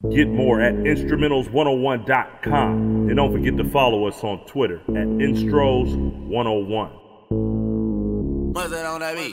Get more at instrumentals101.com. And don't forget to follow us on Twitter at Instros101. What's that on that beat?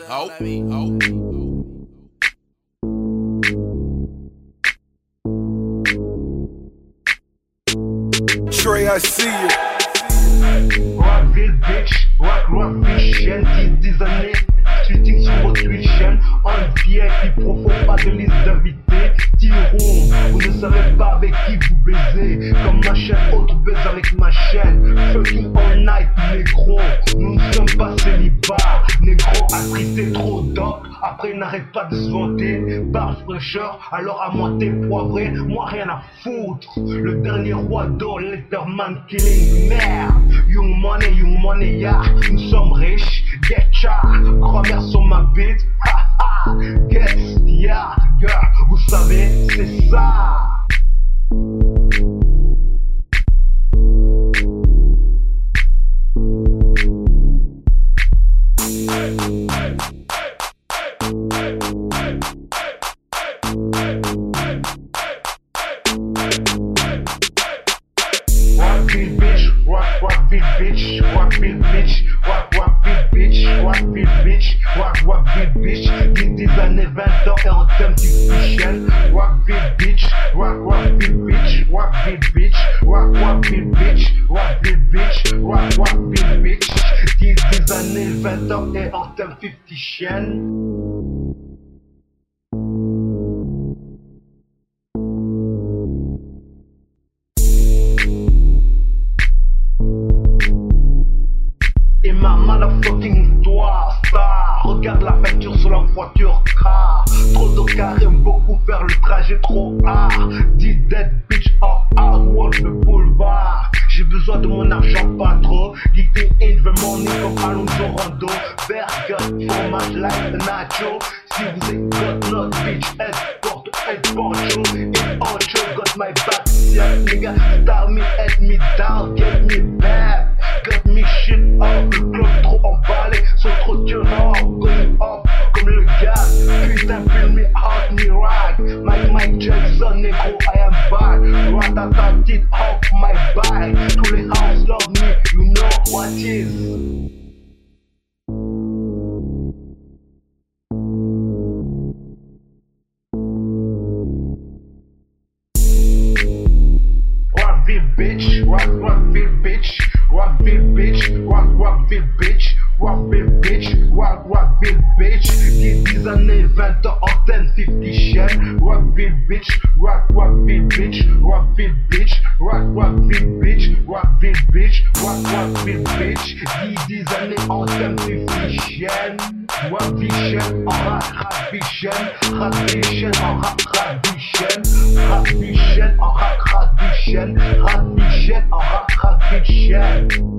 Trey, I see you. Rockville bitch, Rockville chaîne, 10 années, shooting sur votre Twitch chaîne, en VIP profond, pas de liste d'invités, tirons, vous ne savez pas avec qui vous baisez, comme ma chaîne, autre baise avec ma chaîne, fucking all night, négro, nous ne sommes pas célibats, négro a traité trop d'op, après il n'arrête pas de se vanter, barre fraîcheur, alors à monter poivré, moi rien à foutre, le dernier roi d'or, Letterman killing, merde, young money, yeah, nous sommes riches, get ya, grand-mère sur ma bite, haha, get ya, girl, vous savez, c'est ça. Rockville bitch, Rockville bitch, Rockville bitch, Rockville bitch, Rockville bitch, Rockville bitch, 10 années, 20 ans et en termes d'efficient. Rockville bitch, Rockville bitch, Rockville bitch, Rockville bitch, Rockville bitch, Rockville bitch, 10 années, 20 ans et en termes d'efficient. Et ma motherfucking histoire, star. Regarde la peinture sur la voiture car trop de carré, beaucoup faire le trajet trop hard. Dit dead bitch or hard work le boulevard. J'ai besoin de mon argent pas trop. Geeking in the morning comme Alonso Rondo. Burger, fromage, like nacho. Si vous êtes got not bitch, escort, poncho. In poncho, got my back, yeah, nigga. Star me, head me down, get me back. Got me shit up, le club trop emballé, sont trop violents, going up comme le gaz. Putain, feel me out, me rag. Mike Jackson, négro, I am back. Ratatatit off my bike. Tous les house love me, you know what is. Rockville bitch, Rockville bitch, Rockville bitch, Rockville bitch, Rockville bitch, Rockville bitch, 10 années, 20 ans, antenne, 50 chaînes. Rockville bitch, Rockville bitch, Rockville bitch, Rockville bitch, Rockville bitch, Rockville bitch, 10 années, antenne, 50 chaînes. Rockville en rap-bichène, rap-bichène en rap-bichène, rap-bichène en rap-bichène, rap-bichène en rap-bichène.